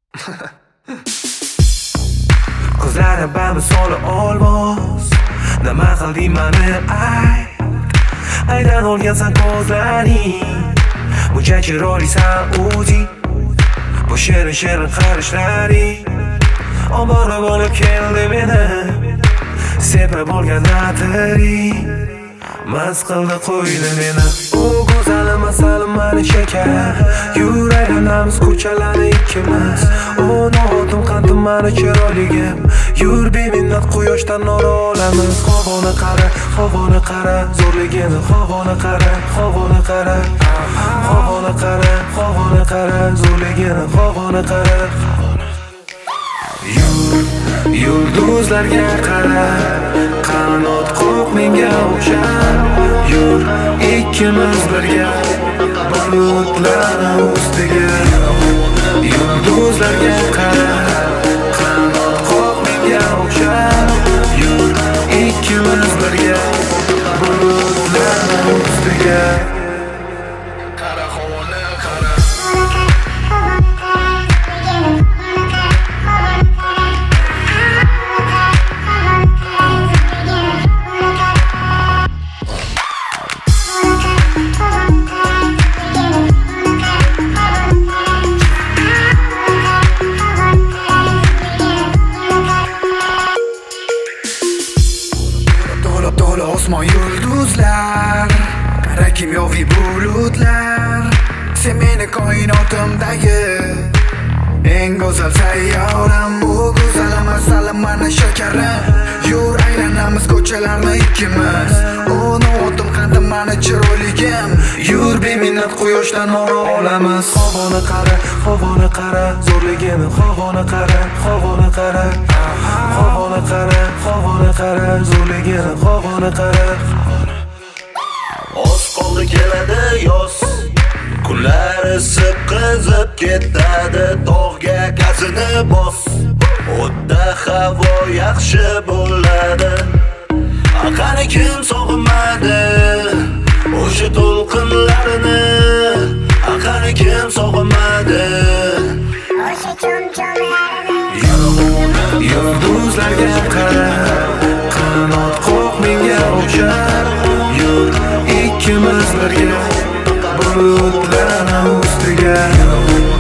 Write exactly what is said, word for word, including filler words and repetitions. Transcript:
Ko'zlari bamisoli olmos, nima qilding mani ayt. Aydan olgansan ko'zlaring, buncha chiroylisan o'zing. Bu shirin shirin qarishlaring oborib olib keldi meni. Sepib olgan atring mast qildi qo'ydi meni. O go'zalim asalim mani shakar, yuragimiz ko'chalarni ikkimiz. O notim qandim mani chiroyligim, yur beminnat quyoshdan nur olamiz. Havoni qara, havoni qara, zo'rligini havoni qara, havoni qara. Havoni qara, havoni qara, zo'rligini havoni qara. Yur, yulduzlarga qara, qanot qoq menga o'xshab. Yur, ikkimiz birga bulutlar ustiga. Yulduzlarga qara, qanot qoq menga o'xshab. Yur, ikkimiz birga bulutlar ustiga. Qara havoni qara. Osmon yulduzlar, qara kimyoviy bulutlar. Sen meni koinotimdagi eng go'zal sayyoram. Bu go'zalim asalim mani shakarim, yur aylanamiz ko'chalarni ikkimiz. O notim qandim mani chiroyligim, yur beminnat quyoshdan nur olamiz. Havoni qara, havoni qara, zo'rligini havoni qara, havoni qara. Havoni qara, havoni qara, zo'rligini havoni qara. Oz qoldi keladi yoz, kunlar isib qizib ketadi. Tog'ga gazini bos, o'tda havo yaxshi bo'ladi. Qani kim sog'inmadi o'sha to'lqinlarini? Qani kim sog'inmadi o'sha chum-chumlarini? Yulduzlarga qara, qanot qoq menga o'xshab. Yur, ikkimiz birga bulutlar ustiga.